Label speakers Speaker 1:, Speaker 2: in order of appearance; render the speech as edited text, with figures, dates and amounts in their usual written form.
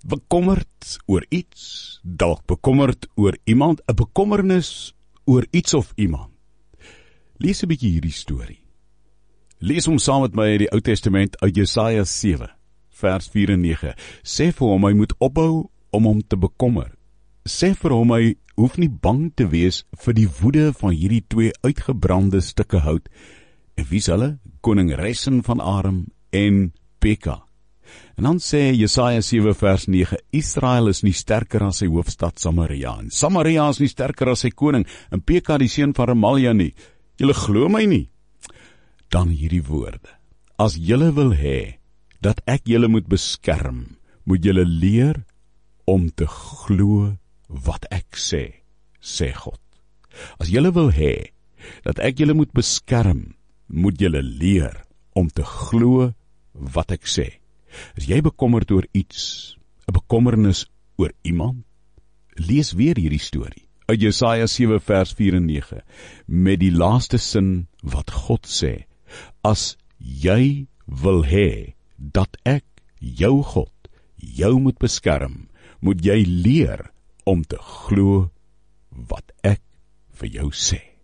Speaker 1: Bekommerd oor iets, dalk bekommerd oor iemand, 'n bekommernis oor iets of iemand. Lees 'n bietjie hierdie storie. Lees hom saam met my uit die Ou Testament uit Jesaja 7, vers 4 en 9. Sê vir hom, hy moet ophou om hom te bekommer. Sê vir hom, hy hoef nie bang te wees vir die woede van hierdie twee uitgebrande stukke hout. En wie's hulle? Koning Resin van Aram en Pekah. En dan sê Jesaja 7 vers 9, Israel is nie sterker as sy hoofstad Samaria, en Samaria is nie sterker as sy koning, en Pekah die seun van Remalia nie. Julle glo my nie? Dan hierdie woorde, as julle wil hê, dat ek julle moet beskerm, moet julle leer om te glo wat ek sê, sê God. As julle wil hê, dat ek julle moet beskerm, moet julle leer om te glo wat ek sê. Is jy bekommerd oor iets, 'n bekommernis oor iemand? Lees weer hierdie storie, uit Jesaja 7 vers 4 en 9, met die laaste sin wat God sê, as jy wil hê, dat ek, jou God, jou moet beskerm, moet jy leer om te glo wat ek vir jou sê.